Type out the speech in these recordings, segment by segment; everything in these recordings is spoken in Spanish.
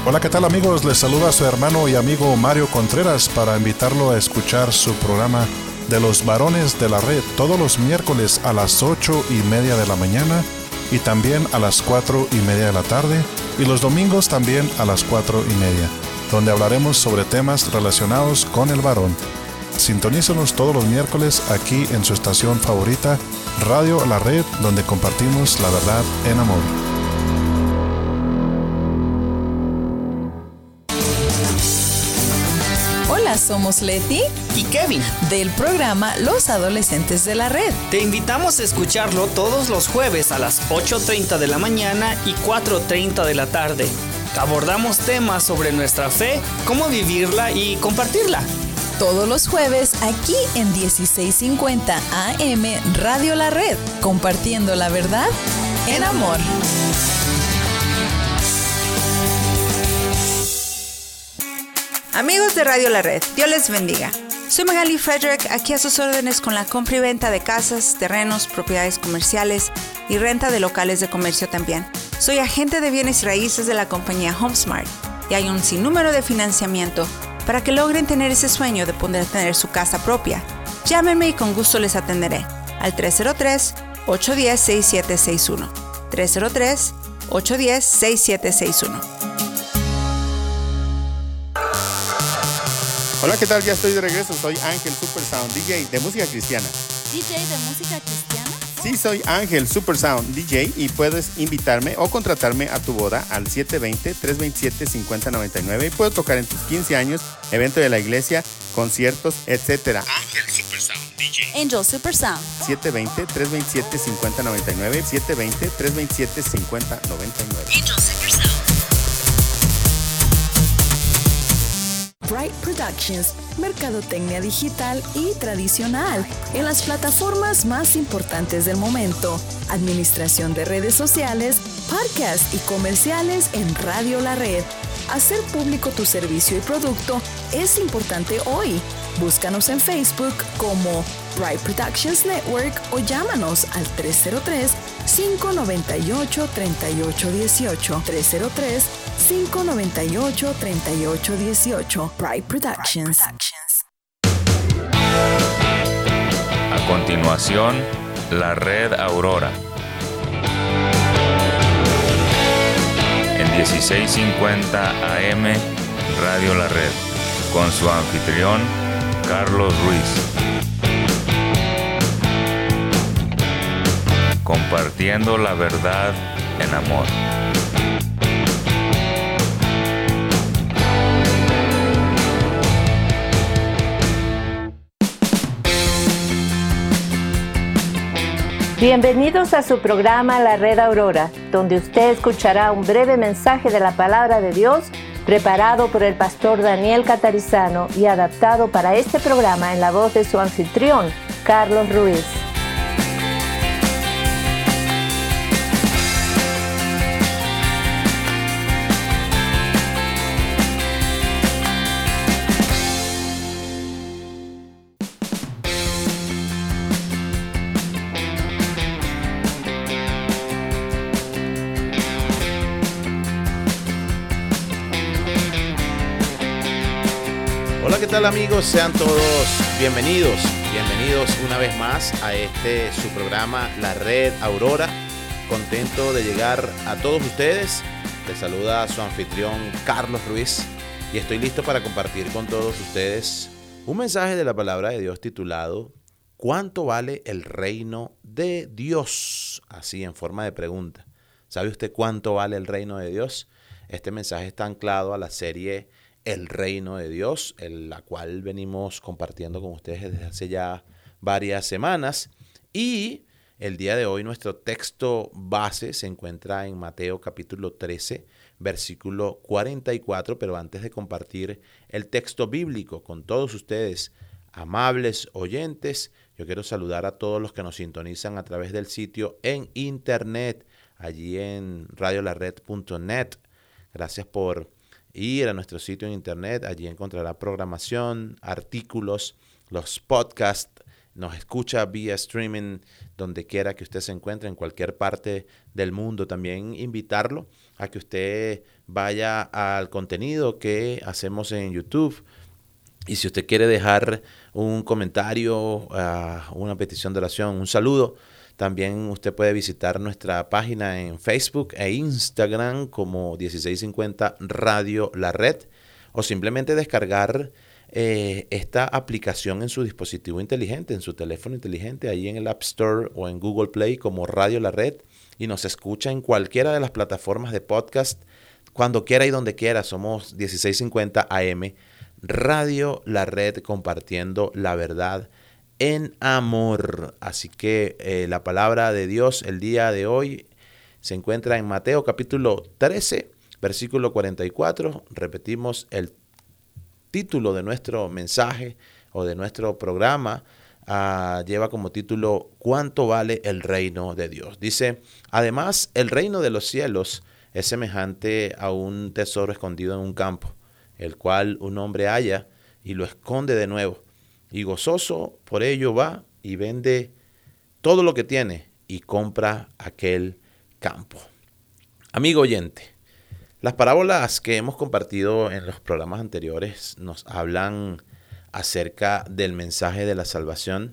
Hola, ¿qué tal amigos? Les saluda su hermano y amigo Mario Contreras para invitarlo a escuchar su programa de los varones de la red todos los miércoles a las 8:30 de la mañana y también a las 4:30 de la tarde y los domingos también a las 4:30, donde hablaremos sobre temas relacionados con el varón. Sintonícenos todos los miércoles aquí en su estación favorita, Radio La Red, donde compartimos la verdad en amor. Hola, somos Leti y Kevin del programa Los Adolescentes de la Red. Te invitamos a escucharlo todos los jueves a las 8:30 de la mañana y 4:30 de la tarde. Abordamos temas sobre nuestra fe, cómo vivirla y compartirla. Todos los jueves aquí en 1650 AM Radio La Red, compartiendo la verdad en amor. Amigos de Radio La Red, Dios les bendiga. Soy Magali Frederick, aquí a sus órdenes con la compra y venta de casas, terrenos, propiedades comerciales y renta de locales de comercio también. Soy agente de bienes y raíces de la compañía HomeSmart y hay un sinnúmero de financiamiento para que logren tener ese sueño de poder tener su casa propia. Llámenme y con gusto les atenderé al 303-810-6761. 303-810-6761. Hola, ¿qué tal? Ya estoy de regreso. Soy Ángel Supersound, DJ de música cristiana. ¿DJ de música cristiana? Sí, soy Ángel Supersound, DJ, y puedes invitarme o contratarme a tu boda al 720-327-5099 y puedo tocar en tus 15 años, evento de la iglesia, conciertos, etc. Ángel Supersound, DJ. Angel Supersound. 720-327-5099, 720-327-5099. Angel Supersound. Bright Productions, mercadotecnia digital y tradicional en las plataformas más importantes del momento, administración de redes sociales, podcasts y comerciales en Radio La Red. Hacer público tu servicio y producto es importante hoy. Búscanos en Facebook como Bright Productions Network o llámanos al 303-598-3818. 303-598-3818. Bright Productions. A continuación, la Red Aurora. En 1650 AM, Radio La Red, con su anfitrión, Carlos Ruiz. Compartiendo la verdad en amor. Bienvenidos a su programa La Red Aurora, donde usted escuchará un breve mensaje de la Palabra de Dios preparado por el pastor Daniel Catarizano y adaptado para este programa en la voz de su anfitrión, Carlos Ruiz. Hola, ¿qué tal amigos? Sean todos bienvenidos una vez más a su programa La Red Aurora. Contento de llegar a todos ustedes. Les saluda su anfitrión Carlos Ruiz y estoy listo para compartir con todos ustedes un mensaje de la palabra de Dios titulado ¿Cuánto vale el reino de Dios? Así en forma de pregunta. ¿Sabe usted cuánto vale el reino de Dios? Este mensaje está anclado a la serie El Reino de Dios, en la cual venimos compartiendo con ustedes desde hace ya varias semanas. Y el día de hoy nuestro texto base se encuentra en Mateo capítulo 13, versículo 44. Pero antes de compartir el texto bíblico con todos ustedes, amables oyentes, yo quiero saludar a todos los que nos sintonizan a través del sitio en internet, allí en radiolared.net. Gracias por ir a nuestro sitio en internet. Allí encontrará programación, artículos, los podcasts nos escucha vía streaming, donde quiera que usted se encuentre, en cualquier parte del mundo. También invitarlo a que usted vaya al contenido que hacemos en YouTube. Y si usted quiere dejar un comentario, una petición de oración, un saludo, también usted puede visitar nuestra página en Facebook e Instagram como 1650 Radio La Red, o simplemente descargar esta aplicación en su dispositivo inteligente, en su teléfono inteligente, ahí en el App Store o en Google Play como Radio La Red, y nos escucha en cualquiera de las plataformas de podcast, cuando quiera y donde quiera. Somos 1650 AM, Radio La Red, compartiendo la verdad en amor. Así que la palabra de Dios el día de hoy se encuentra en Mateo capítulo 13, versículo 44. Repetimos el título de nuestro mensaje o de nuestro programa. Lleva como título ¿Cuánto vale el reino de Dios? Dice: además, el reino de los cielos es semejante a un tesoro escondido en un campo, el cual un hombre halla y lo esconde de nuevo, y gozoso por ello va y vende todo lo que tiene y compra aquel campo. Amigo oyente, las parábolas que hemos compartido en los programas anteriores nos hablan acerca del mensaje de la salvación,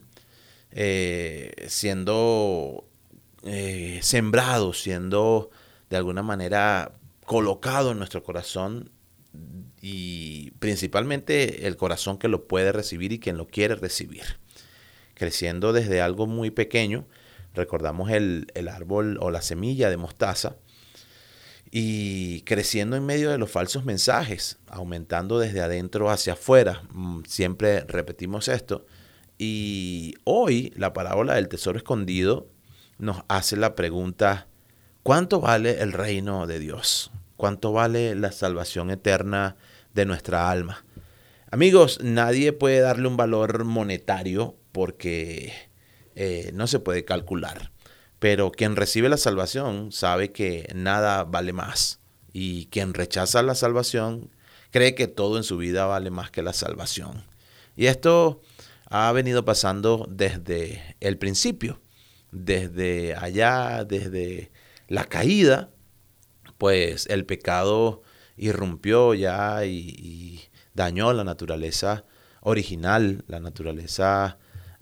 siendo sembrado, siendo de alguna manera colocado en nuestro corazón, y principalmente el corazón que lo puede recibir y quien lo quiere recibir. Creciendo desde algo muy pequeño, recordamos el árbol o la semilla de mostaza, y creciendo en medio de los falsos mensajes, aumentando desde adentro hacia afuera. Siempre repetimos esto. Y hoy la parábola del tesoro escondido nos hace la pregunta: ¿cuánto vale el reino de Dios? ¿Cuánto vale la salvación eterna de nuestra alma? Amigos, nadie puede darle un valor monetario porque no se puede calcular. Pero quien recibe la salvación sabe que nada vale más. Y quien rechaza la salvación cree que todo en su vida vale más que la salvación. Y esto ha venido pasando desde el principio. Desde allá, desde la caída, pues el pecado irrumpió ya y dañó la naturaleza original, la naturaleza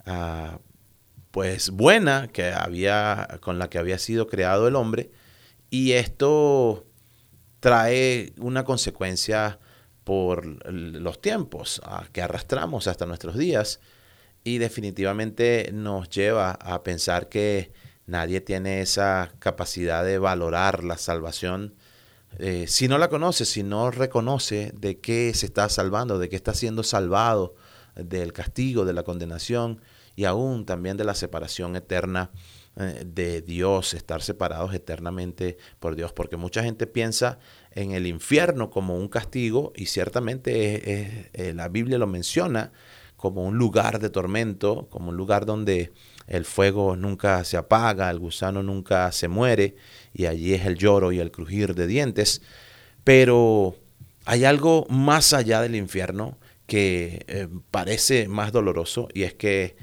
pues buena con la que había sido creado el hombre. Y esto trae una consecuencia por los tiempos que arrastramos hasta nuestros días, y definitivamente nos lleva a pensar que nadie tiene esa capacidad de valorar la salvación si no la conoce, si no reconoce de qué se está salvando, de qué está siendo salvado, del castigo, de la condenación y aún también de la separación eterna de Dios, estar separados eternamente por Dios. Porque mucha gente piensa en el infierno como un castigo, y ciertamente la Biblia lo menciona como un lugar de tormento, como un lugar donde el fuego nunca se apaga, el gusano nunca se muere, y allí es el lloro y el crujir de dientes. Pero hay algo más allá del infierno que parece más doloroso, y es que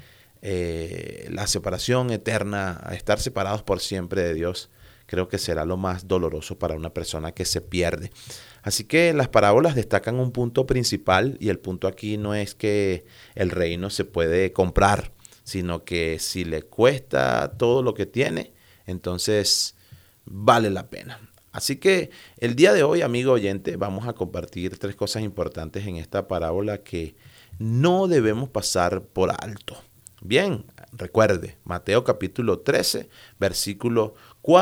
la separación eterna, estar separados por siempre de Dios, creo que será lo más doloroso para una persona que se pierde. Así que las parábolas destacan un punto principal, y el punto aquí no es que el reino se puede comprar, sino que si le cuesta todo lo que tiene, entonces vale la pena. Así que el día de hoy, amigo oyente, vamos a compartir 3 cosas importantes en esta parábola que no debemos pasar por alto. Bien, recuerde, Mateo capítulo 13, versículo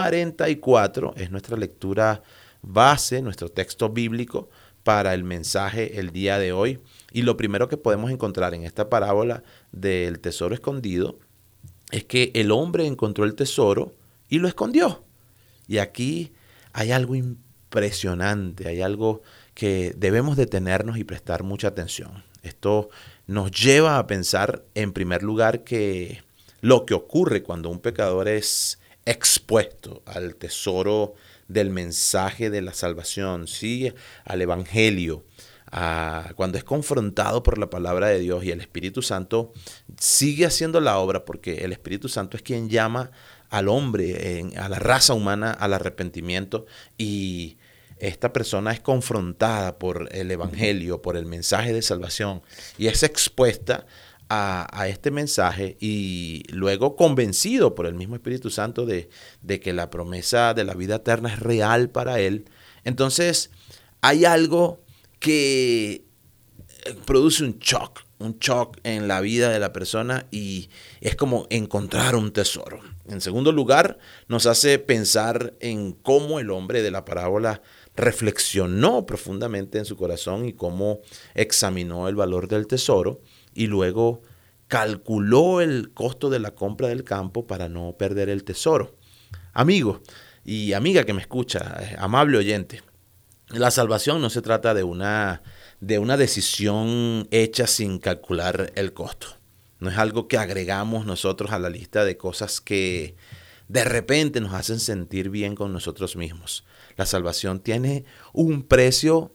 44 es nuestra lectura base, nuestro texto bíblico para el mensaje el día de hoy. Y lo primero que podemos encontrar en esta parábola del tesoro escondido es que el hombre encontró el tesoro y lo escondió. Y aquí hay algo impresionante, hay algo que debemos detenernos y prestar mucha atención. Esto nos lleva a pensar, en primer lugar, que lo que ocurre cuando un pecador es expuesto al tesoro del mensaje de la salvación, ¿sí?, al evangelio, cuando es confrontado por la palabra de Dios y el Espíritu Santo sigue haciendo la obra, porque el Espíritu Santo es quien llama al hombre, a la raza humana, al arrepentimiento, y esta persona es confrontada por el Evangelio, por el mensaje de salvación, y es expuesta a este mensaje, y luego convencido por el mismo Espíritu Santo de que la promesa de la vida eterna es real para él. Entonces hay algo que produce un shock en la vida de la persona, y es como encontrar un tesoro. En segundo lugar, nos hace pensar en cómo el hombre de la parábola reflexionó profundamente en su corazón y cómo examinó el valor del tesoro y luego calculó el costo de la compra del campo para no perder el tesoro. Amigo y amiga que me escucha, amable oyente, la salvación no se trata de una decisión hecha sin calcular el costo. No es algo que agregamos nosotros a la lista de cosas que de repente nos hacen sentir bien con nosotros mismos. La salvación tiene un precio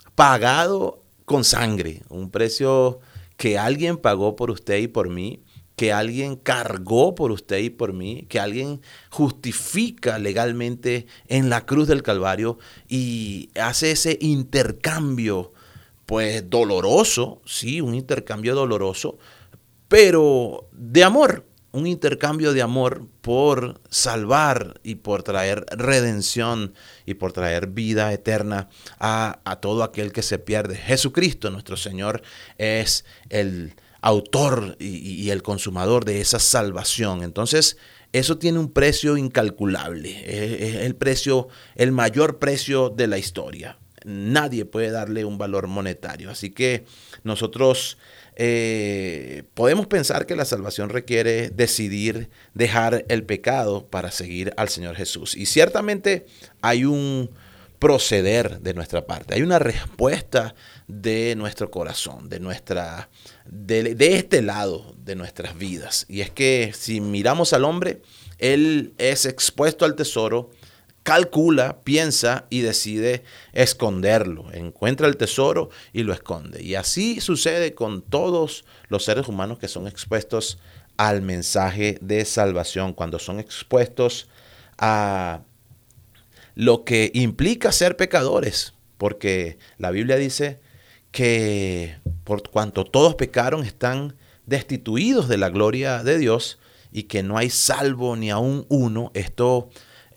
pagado con sangre, un precio que alguien pagó por usted y por mí, que alguien cargó por usted y por mí, que alguien justifica legalmente en la cruz del Calvario y hace ese intercambio, pues doloroso, sí, un intercambio doloroso, pero de amor, un intercambio de amor por salvar y por traer redención y por traer vida eterna a todo aquel que se pierde. Jesucristo, nuestro Señor, es el autor y el consumador de esa salvación. Entonces, eso tiene un precio incalculable. Es el mayor precio de la historia. Nadie puede darle un valor monetario. Así que nosotros podemos pensar que la salvación requiere decidir dejar el pecado para seguir al Señor Jesús. Y ciertamente hay un proceder de nuestra parte, hay una respuesta de nuestro corazón, de este lado de nuestras vidas. Y es que si miramos al hombre, él es expuesto al tesoro, calcula, piensa y decide esconderlo. Encuentra el tesoro y lo esconde. Y así sucede con todos los seres humanos que son expuestos al mensaje de salvación, cuando son expuestos a lo que implica ser pecadores, porque la Biblia dice que por cuanto todos pecaron están destituidos de la gloria de Dios y que no hay salvo ni aún uno. Esto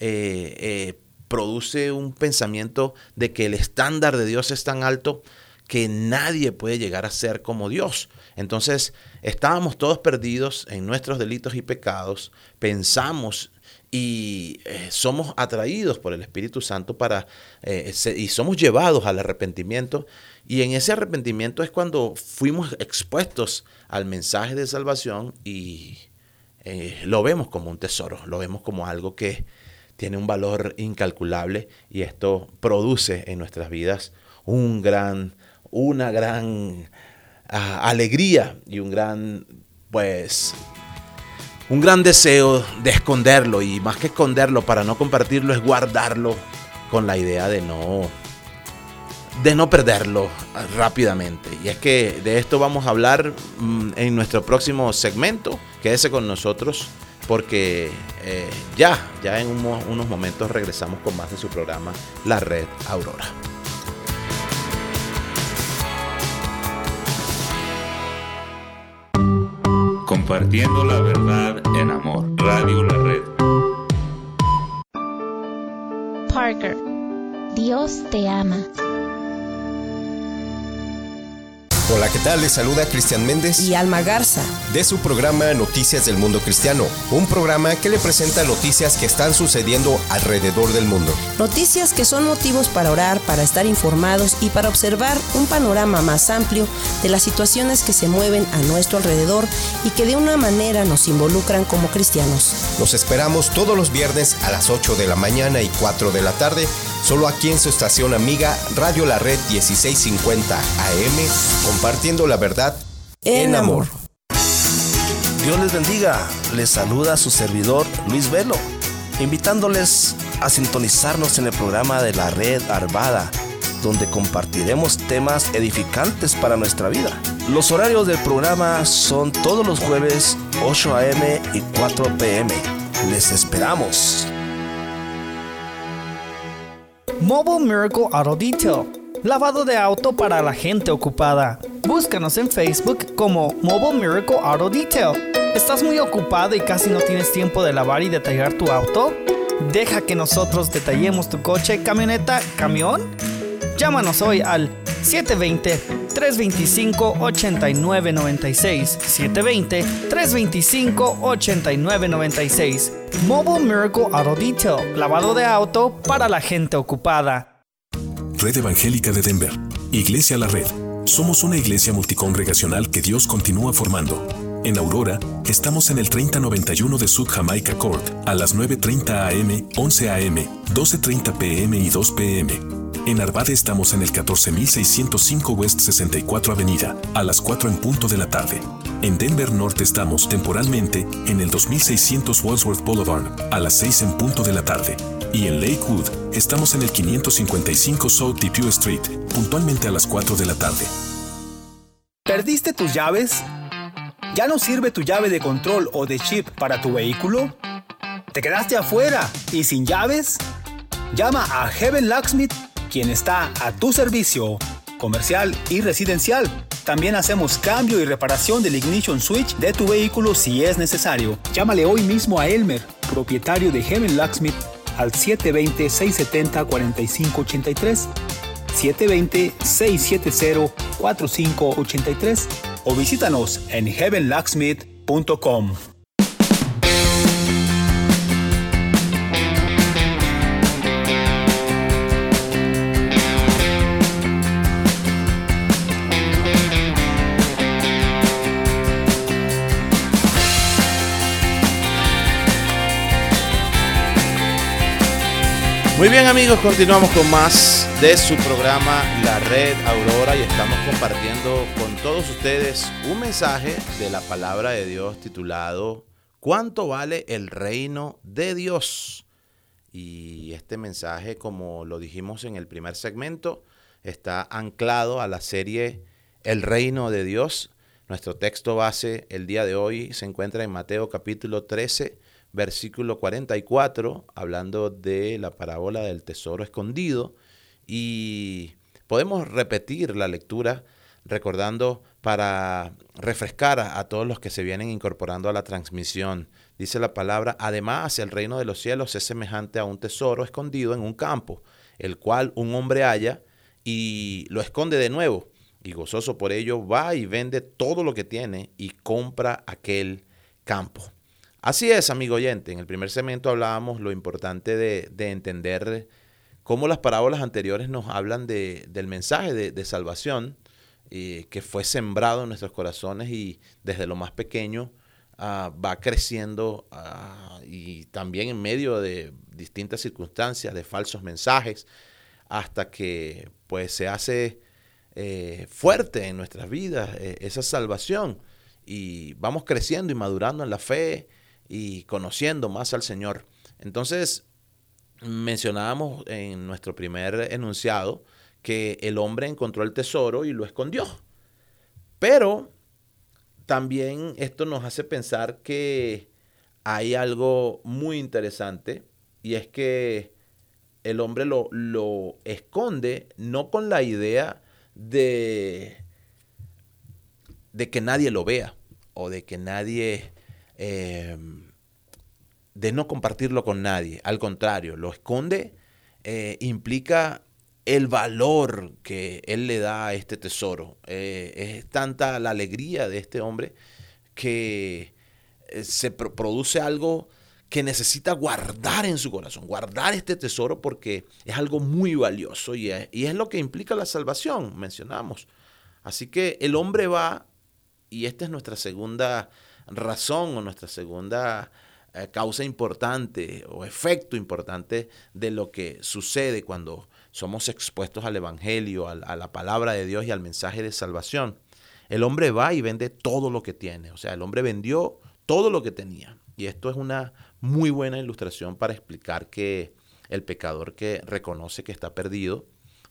produce un pensamiento de que el estándar de Dios es tan alto que nadie puede llegar a ser como Dios. Entonces estábamos todos perdidos en nuestros delitos y pecados, pensamos y somos atraídos por el Espíritu Santo y somos llevados al arrepentimiento, y en ese arrepentimiento es cuando fuimos expuestos al mensaje de salvación y lo vemos como un tesoro, lo vemos como algo que tiene un valor incalculable, y esto produce en nuestras vidas una gran alegría y un gran deseo de esconderlo, y más que esconderlo para no compartirlo es guardarlo con la idea de no perderlo rápidamente. Y es que de esto vamos a hablar en nuestro próximo segmento. Quédese con nosotros porque ya en unos momentos regresamos con más de su programa La Red Aurora. Compartiendo la verdad en amor. Radio La Red. Parker, Dios te ama. Hola, ¿qué tal? Les saluda Cristian Méndez y Alma Garza de su programa Noticias del Mundo Cristiano, un programa que le presenta noticias que están sucediendo alrededor del mundo. Noticias que son motivos para orar, para estar informados y para observar un panorama más amplio de las situaciones que se mueven a nuestro alrededor y que de una manera nos involucran como cristianos. Los esperamos todos los viernes a las 8 de la mañana y 4 de la tarde, solo aquí en su estación amiga Radio La Red 1650 AM, compartiendo la verdad en amor. Dios les bendiga, les saluda su servidor Luis Velo, invitándoles a sintonizarnos en el programa de La Red Arvada donde compartiremos temas edificantes para nuestra vida. Los horarios del programa son todos los jueves 8 a.m. y 4 p.m. Les esperamos. Mobile Miracle Auto Detail. Lavado de auto para la gente ocupada. Búscanos en Facebook como Mobile Miracle Auto Detail. ¿Estás muy ocupado y casi no tienes tiempo de lavar y detallar tu auto? Deja que nosotros detallemos tu coche, camioneta, camión. Llámanos hoy al 720-325-8996. 720-325-8996. Mobile Miracle Auto Detail. Lavado de auto para la gente ocupada. Red Evangélica de Denver. Iglesia La Red. Somos una iglesia multicongregacional que Dios continúa formando. En Aurora, estamos en el 3091 de South Jamaica Court, a las 9:30 a.m., 11 a.m., 12:30 p.m. y 2 p.m. En Arvada estamos en el 14605 West 64 Avenida, a las 4 en punto de la tarde. En Denver Norte estamos temporalmente en el 2600 Wadsworth Boulevard, a las 6 en punto de la tarde. Y en Lakewood, estamos en el 555 South Depew Street, puntualmente a las 4 de la tarde. ¿Perdiste tus llaves? ¿Ya no sirve tu llave de control o de chip para tu vehículo? ¿Te quedaste afuera y sin llaves? Llama a Heaven Locksmith, quien está a tu servicio, comercial y residencial. También hacemos cambio y reparación del ignition switch de tu vehículo si es necesario. Llámale hoy mismo a Elmer, propietario de Heaven Locksmith, al 720-670-4583, 720-670-4583 o visítanos en heavenlocksmith.com. Muy bien, amigos, continuamos con más de su programa La Red Aurora y estamos compartiendo con todos ustedes un mensaje de la palabra de Dios titulado ¿Cuánto vale el reino de Dios? Y este mensaje, como lo dijimos en el primer segmento, está anclado a la serie El Reino de Dios. Nuestro texto base el día de hoy se encuentra en Mateo capítulo 13, versículo 44, hablando de la parábola del tesoro escondido. Y podemos repetir la lectura recordando para refrescar a todos los que se vienen incorporando a la transmisión. Dice la palabra: además, el reino de los cielos es semejante a un tesoro escondido en un campo, el cual un hombre halla y lo esconde de nuevo. Y gozoso por ello va y vende todo lo que tiene y compra aquel campo. Así es, amigo oyente. En el primer segmento hablábamos lo importante de entender cómo las parábolas anteriores nos hablan del mensaje de salvación que fue sembrado en nuestros corazones y desde lo más pequeño va creciendo y también en medio de distintas circunstancias, de falsos mensajes, hasta que pues se hace fuerte en nuestras vidas esa salvación y vamos creciendo y madurando en la fe y conociendo más al Señor. Entonces, mencionábamos en nuestro primer enunciado que el hombre encontró el tesoro y lo escondió. Pero también esto nos hace pensar que hay algo muy interesante y es que el hombre lo esconde no con la idea de que nadie lo vea o de que nadie... de no compartirlo con nadie. Al contrario, lo esconde implica el valor que él le da a este tesoro. Es tanta la alegría de este hombre que se produce algo que necesita guardar en su corazón, guardar este tesoro porque es algo muy valioso y es lo que implica la salvación, mencionamos. Así que el hombre va, y esta es nuestra segunda razón o nuestra segunda causa importante o efecto importante de lo que sucede cuando somos expuestos al Evangelio, a la palabra de Dios y al mensaje de salvación. El hombre va y vende todo lo que tiene. O sea, el hombre vendió todo lo que tenía. Y esto es una muy buena ilustración para explicar que el pecador que reconoce que está perdido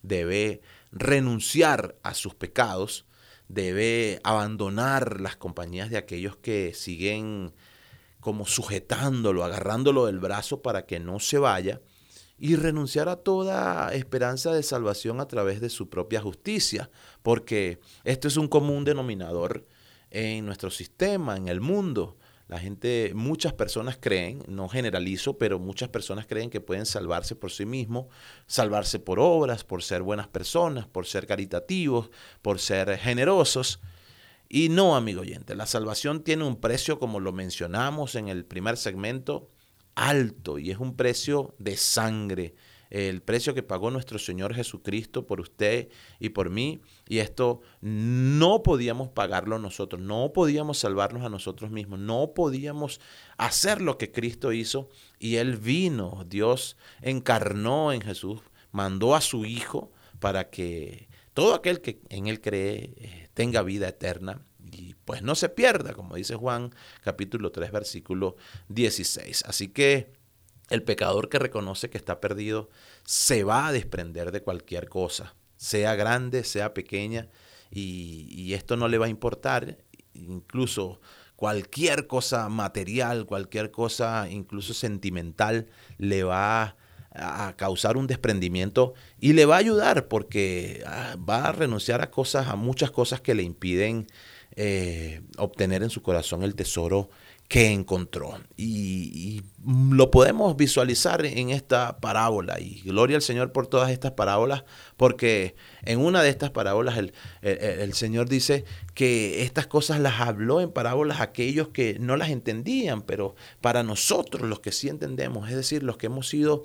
debe renunciar a sus pecados, debe abandonar las compañías de aquellos que siguen como sujetándolo, agarrándolo del brazo para que no se vaya, y renunciar a toda esperanza de salvación a través de su propia justicia, porque esto es un común denominador en nuestro sistema, en el mundo. Muchas personas creen, no generalizo, pero muchas personas creen que pueden salvarse por sí mismos, salvarse por obras, por ser buenas personas, por ser caritativos, por ser generosos. Y no, amigo oyente, la salvación tiene un precio, como lo mencionamos en el primer segmento, alto, y es un precio de sangre, el precio que pagó nuestro Señor Jesucristo por usted y por mí, y esto no podíamos pagarlo nosotros, no podíamos salvarnos a nosotros mismos, no podíamos hacer lo que Cristo hizo, y Él vino, Dios encarnó en Jesús, mandó a su Hijo para que todo aquel que en Él cree tenga vida eterna, y pues no se pierda, como dice Juan capítulo 3 versículo 16. Así que el pecador que reconoce que está perdido se va a desprender de cualquier cosa, sea grande, sea pequeña, y esto no le va a importar. Incluso cualquier cosa material, cualquier cosa incluso sentimental le va a causar un desprendimiento y le va a ayudar, porque va a renunciar a muchas cosas que le impiden obtener en su corazón el tesoro que encontró. Y lo podemos visualizar en esta parábola, y gloria al Señor por todas estas parábolas, porque en una de estas parábolas el Señor dice que estas cosas las habló en parábolas a aquellos que no las entendían, pero para nosotros los que sí entendemos, es decir, los que hemos sido,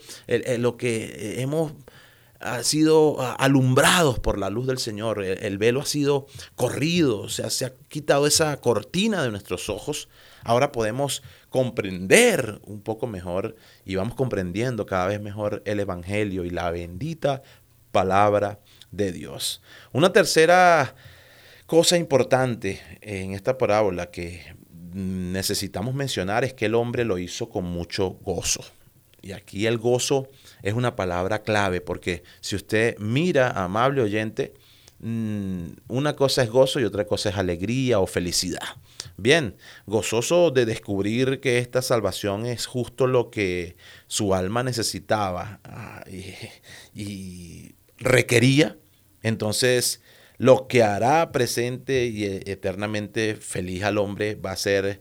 sido alumbrados por la luz del Señor, el velo ha sido corrido, o sea, se ha quitado esa cortina de nuestros ojos. Ahora podemos comprender un poco mejor, y vamos comprendiendo cada vez mejor el Evangelio y la bendita palabra de Dios. Una tercera cosa importante en esta parábola que necesitamos mencionar es que el hombre lo hizo con mucho gozo. Y aquí el gozo es una palabra clave, porque si usted mira, amable oyente, una cosa es gozo y otra cosa es alegría o felicidad. Bien, gozoso de descubrir que esta salvación es justo lo que su alma necesitaba y requería. Entonces, lo que hará presente y eternamente feliz al hombre va a ser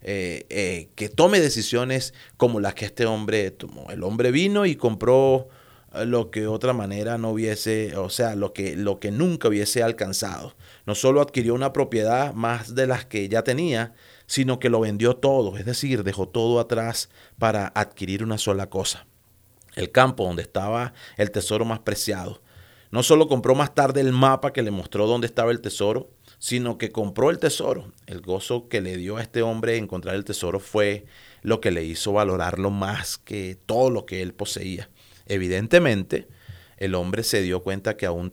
que tome decisiones como las que este hombre tomó. El hombre vino y compró lo que de otra manera no hubiese, o sea, lo que nunca hubiese alcanzado. No solo adquirió una propiedad más de las que ya tenía, sino que lo vendió todo, es decir, dejó todo atrás para adquirir una sola cosa: el campo donde estaba el tesoro más preciado. No solo compró más tarde el mapa que le mostró dónde estaba el tesoro, sino que compró el tesoro. El gozo que le dio a este hombre encontrar el tesoro fue lo que le hizo valorarlo más que todo lo que él poseía. Evidentemente, el hombre se dio cuenta que aún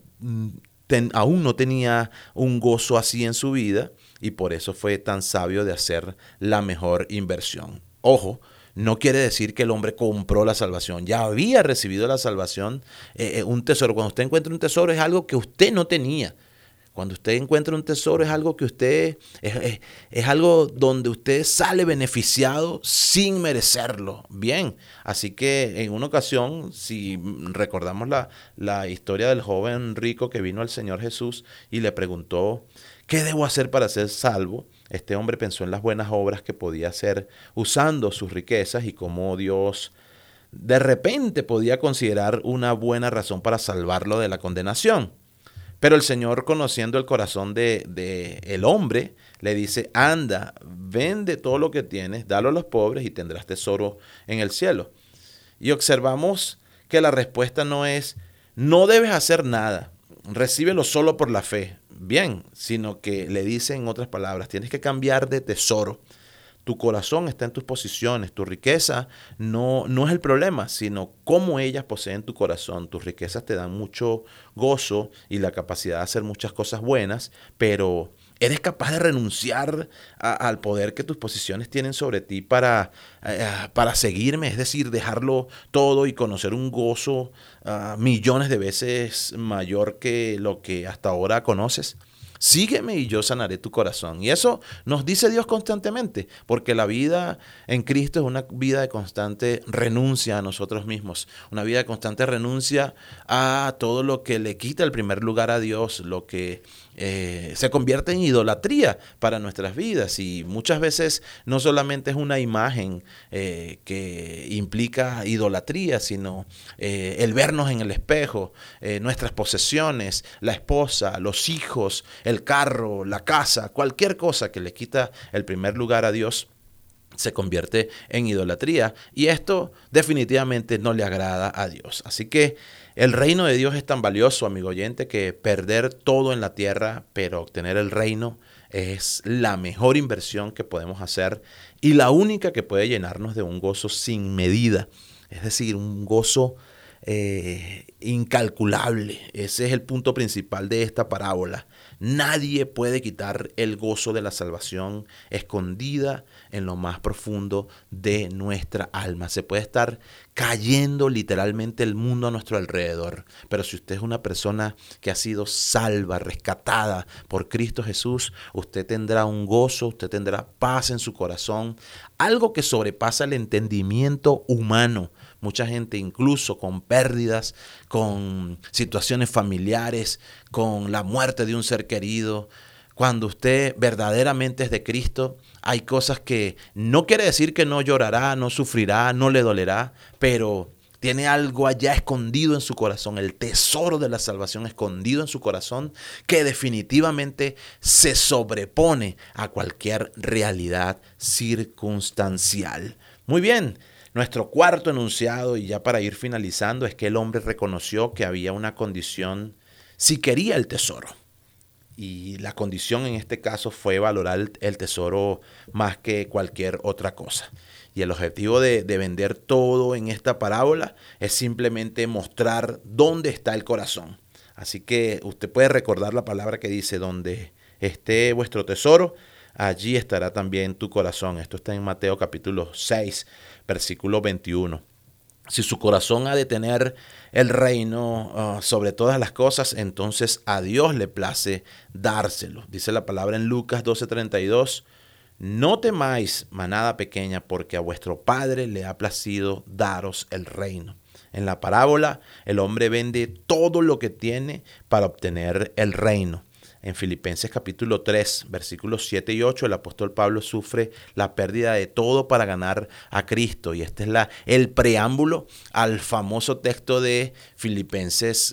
no tenía un gozo así en su vida, y por eso fue tan sabio de hacer la mejor inversión. Ojo, no quiere decir que el hombre compró la salvación, ya había recibido la salvación, un tesoro. Cuando usted encuentra un tesoro es algo que usted no tenía. Cuando usted encuentra un tesoro es algo que usted, es algo donde usted sale beneficiado sin merecerlo. Bien, así que en una ocasión, si recordamos la historia del joven rico que vino al Señor Jesús y le preguntó, ¿qué debo hacer para ser salvo? Este hombre pensó en las buenas obras que podía hacer usando sus riquezas y cómo Dios de repente podía considerar una buena razón para salvarlo de la condenación. Pero el Señor, conociendo el corazón de el hombre, le dice, anda, vende todo lo que tienes, dalo a los pobres y tendrás tesoro en el cielo. Y observamos que la respuesta no es, no debes hacer nada, recíbelo solo por la fe. Bien, sino que le dice en otras palabras, tienes que cambiar de tesoro. Tu corazón está en tus posiciones, tu riqueza no es el problema, sino cómo ellas poseen tu corazón. Tus riquezas te dan mucho gozo y la capacidad de hacer muchas cosas buenas, pero ¿Eres capaz de renunciar al poder que tus posiciones tienen sobre ti para seguirme? Es decir, dejarlo todo y conocer un gozo millones de veces mayor que lo que hasta ahora conoces. Sígueme y yo sanaré tu corazón. Y eso nos dice Dios constantemente, porque la vida en Cristo es una vida de constante renuncia a nosotros mismos, una vida de constante renuncia a todo lo que le quita el primer lugar a Dios, lo que se convierte en idolatría para nuestras vidas. Y muchas veces no solamente es una imagen que implica idolatría, sino el vernos en el espejo, nuestras posesiones, la esposa, los hijos, el carro, la casa, cualquier cosa que le quita el primer lugar a Dios se convierte en idolatría, y esto definitivamente no le agrada a Dios. Así que el reino de Dios es tan valioso, amigo oyente, que perder todo en la tierra, pero obtener el reino, es la mejor inversión que podemos hacer y la única que puede llenarnos de un gozo sin medida, es decir, un gozo incalculable. Ese es el punto principal de esta parábola. Nadie puede quitar el gozo de la salvación escondida en lo más profundo de nuestra alma. Se puede estar cayendo literalmente el mundo a nuestro alrededor, pero si usted es una persona que ha sido salva, rescatada por Cristo Jesús, usted tendrá un gozo, usted tendrá paz en su corazón, algo que sobrepasa el entendimiento humano. Mucha gente, incluso con pérdidas, con situaciones familiares, con la muerte de un ser querido. Cuando usted verdaderamente es de Cristo, hay cosas que no quiere decir que no llorará, no sufrirá, no le dolerá, pero tiene algo allá escondido en su corazón, el tesoro de la salvación escondido en su corazón, que definitivamente se sobrepone a cualquier realidad circunstancial. Muy bien. Nuestro cuarto enunciado, y ya para ir finalizando, es que el hombre reconoció que había una condición si quería el tesoro. Y la condición en este caso fue valorar el tesoro más que cualquier otra cosa. Y el objetivo de vender todo en esta parábola es simplemente mostrar dónde está el corazón. Así que usted puede recordar la palabra que dice: donde esté vuestro tesoro, allí estará también tu corazón. Esto está en Mateo capítulo 6. Versículo 21. Si su corazón ha de tener el reino sobre todas las cosas, entonces a Dios le place dárselo. Dice la palabra en Lucas 12:32. No temáis, manada pequeña, porque a vuestro Padre le ha placido daros el reino. En la parábola, el hombre vende todo lo que tiene para obtener el reino. En Filipenses capítulo 3, versículos 7 y 8, el apóstol Pablo sufre la pérdida de todo para ganar a Cristo. Y este es el preámbulo al famoso texto de Filipenses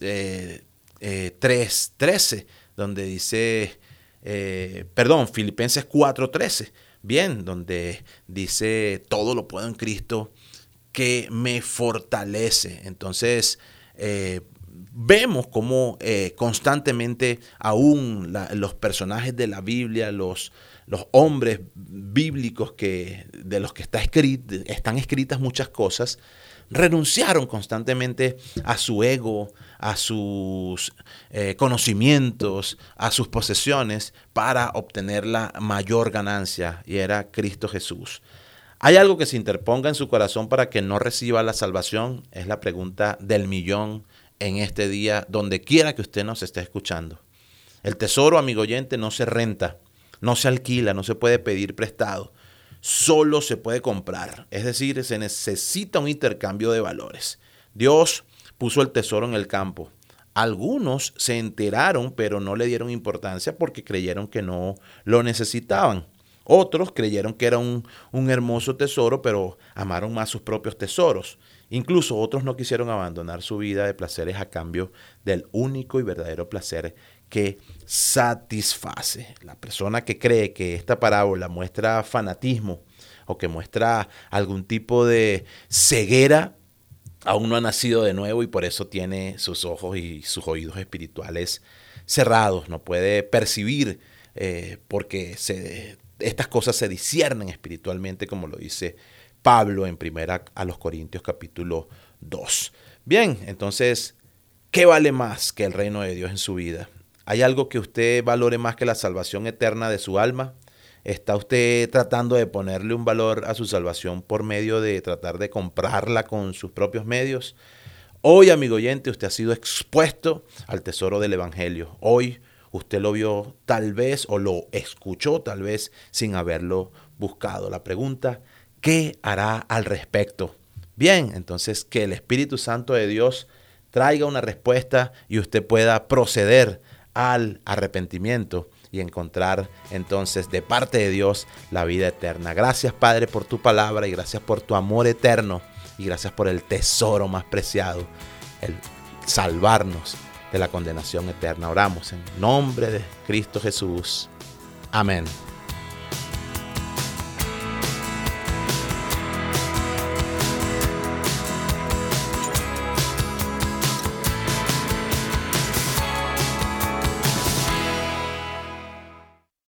3:13, donde dice, Filipenses 4:13, bien, donde dice: todo lo puedo en Cristo que me fortalece. Entonces, vemos cómo constantemente aún los personajes de la Biblia, los hombres bíblicos de los que están escritas muchas cosas, renunciaron constantemente a su ego, a sus conocimientos, a sus posesiones para obtener la mayor ganancia, y era Cristo Jesús. ¿Hay algo que se interponga en su corazón para que no reciba la salvación? Es la pregunta del millón en este día, donde quiera que usted nos esté escuchando. El tesoro, amigo oyente, no se renta, no se alquila, no se puede pedir prestado, solo se puede comprar. Es decir, se necesita un intercambio de valores. Dios puso el tesoro en el campo. Algunos se enteraron, pero no le dieron importancia porque creyeron que no lo necesitaban. Otros creyeron que era un hermoso tesoro, pero amaron más sus propios tesoros. Incluso otros no quisieron abandonar su vida de placeres a cambio del único y verdadero placer que satisface. La persona que cree que esta parábola muestra fanatismo o que muestra algún tipo de ceguera, aún no ha nacido de nuevo y por eso tiene sus ojos y sus oídos espirituales cerrados. No puede percibir porque estas cosas se disciernen espiritualmente, como lo dice Pablo en 1 Corintios capítulo 2. Bien, entonces, ¿qué vale más que el reino de Dios en su vida? ¿Hay algo que usted valore más que la salvación eterna de su alma? ¿Está usted tratando de ponerle un valor a su salvación por medio de tratar de comprarla con sus propios medios? Hoy, amigo oyente, usted ha sido expuesto al tesoro del Evangelio. Hoy usted lo vio tal vez o lo escuchó tal vez sin haberlo buscado. La pregunta, ¿qué hará al respecto? Bien, entonces que el Espíritu Santo de Dios traiga una respuesta y usted pueda proceder al arrepentimiento y encontrar entonces de parte de Dios la vida eterna. Gracias, Padre, por tu palabra y gracias por tu amor eterno y gracias por el tesoro más preciado, el salvarnos de la condenación eterna. Oramos en nombre de Cristo Jesús. Amén.